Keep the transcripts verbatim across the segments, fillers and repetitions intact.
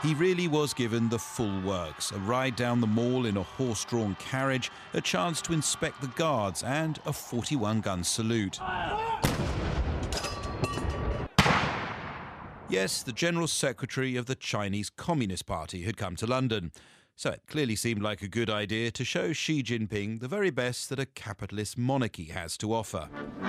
He really was given the full works, a ride down the mall in a horse-drawn carriage, a chance to inspect the guards and a forty-one gun salute. Yes, the General Secretary of the Chinese Communist Party had come to London, so it clearly seemed like a good idea to show Xi Jinping the very best that a capitalist monarchy has to offer.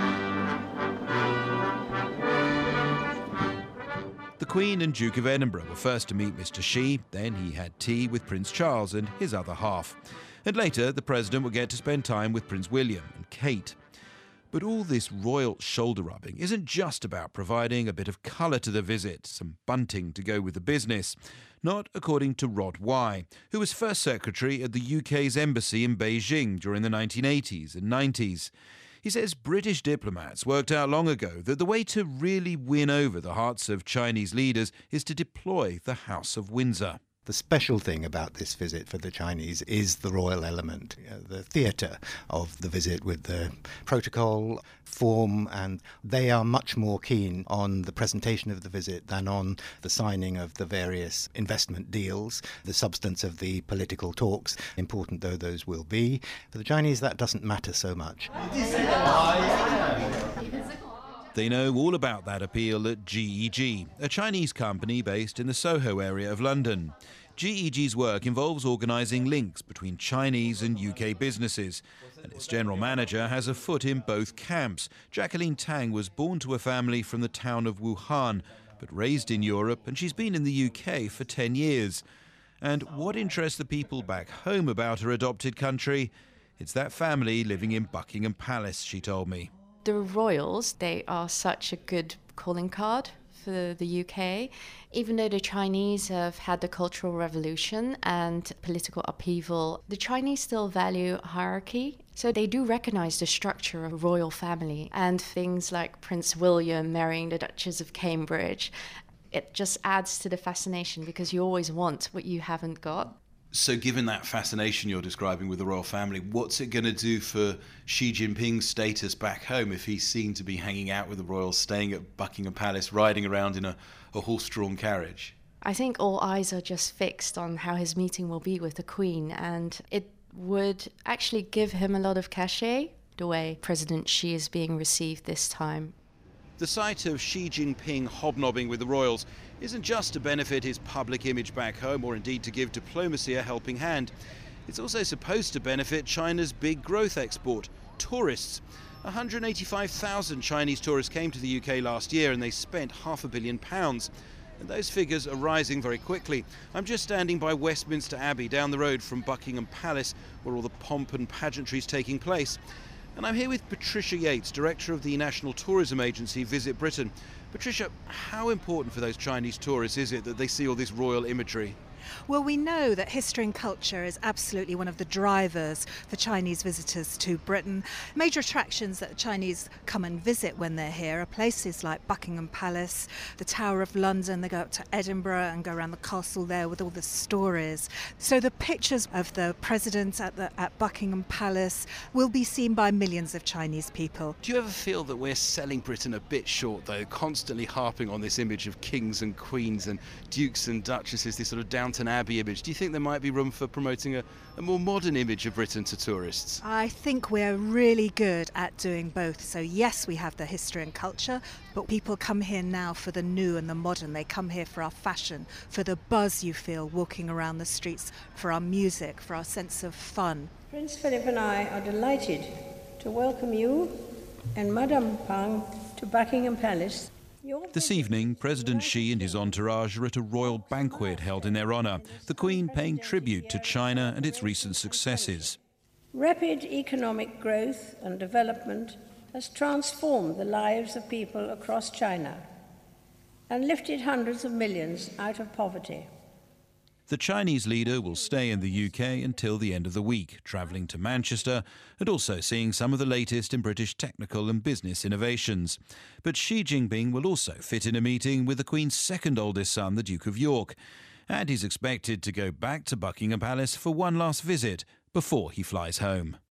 The Queen and Duke of Edinburgh were first to meet Mister Xi, then he had tea with Prince Charles and his other half. And later, the President would get to spend time with Prince William and Kate. But all this royal shoulder-rubbing isn't just about providing a bit of colour to the visit, some bunting to go with the business. Not according to Rod Wye, who was first secretary at the U K's embassy in Beijing during the nineteen eighties and nineties. He says British diplomats worked out long ago that the way to really win over the hearts of Chinese leaders is to deploy the House of Windsor. The special thing about this visit for the Chinese is the royal element, you know, the theatre of the visit with the protocol, form, and they are much more keen on the presentation of the visit than on the signing of the various investment deals, the substance of the political talks, important though those will be. For the Chinese, that doesn't matter so much. They know all about that appeal at G E G, a Chinese company based in the Soho area of London. G E G's work involves organising links between Chinese and U K businesses, and its general manager has a foot in both camps. Jacqueline Tang was born to a family from the town of Wuhan, but raised in Europe, and she's been in the U K for ten years. And what interests the people back home about her adopted country? It's that family living in Buckingham Palace, she told me. The royals, they are such a good calling card for the U K. Even though the Chinese have had the Cultural Revolution and political upheaval, the Chinese still value hierarchy. So they do recognise the structure of a royal family, and things like Prince William marrying the Duchess of Cambridge. It just adds to the fascination because you always want what you haven't got. So given that fascination you're describing with the royal family, what's it going to do for Xi Jinping's status back home if he's seen to be hanging out with the royals, staying at Buckingham Palace, riding around in a, a horse-drawn carriage? I think all eyes are just fixed on how his meeting will be with the Queen, and it would actually give him a lot of cachet, the way President Xi is being received this time. The sight of Xi Jinping hobnobbing with the royals isn't just to benefit his public image back home or indeed to give diplomacy a helping hand. It's also supposed to benefit China's big growth export, tourists. one hundred eighty-five thousand Chinese tourists came to the U K last year and they spent half a billion pounds. And those figures are rising very quickly. I'm just standing by Westminster Abbey down the road from Buckingham Palace, where all the pomp and pageantry is taking place. And I'm here with Patricia Yates, Director of the National Tourism Agency Visit Britain. Patricia, how important for those Chinese tourists is it that they see all this royal imagery? Well, we know that history and culture is absolutely one of the drivers for Chinese visitors to Britain. Major attractions that the Chinese come and visit when they're here are places like Buckingham Palace, the Tower of London. They go up to Edinburgh and go around the castle there with all the stories. So the pictures of the president at, the, at Buckingham Palace will be seen by millions of Chinese people. Do you ever feel that we're selling Britain a bit short, though, constantly harping on this image of kings and queens and dukes and duchesses, this sort of Downton Abbey image? Do you think there might be room for promoting a, a more modern image of Britain to tourists? I think we're really good at doing both. So yes, we have the history and culture, but people come here now for the new and the modern. They come here for our fashion, for the buzz you feel walking around the streets, for our music, for our sense of fun. Prince Philip and I are delighted to welcome you and Madame Pang to Buckingham Palace. This evening, President Xi and his entourage are at a royal banquet held in their honour, the Queen paying tribute to China and its recent successes. Rapid economic growth and development has transformed the lives of people across China and lifted hundreds of millions out of poverty. The Chinese leader will stay in the U K until the end of the week, travelling to Manchester and also seeing some of the latest in British technical and business innovations. But Xi Jinping will also fit in a meeting with the Queen's second oldest son, the Duke of York. And he's expected to go back to Buckingham Palace for one last visit before he flies home.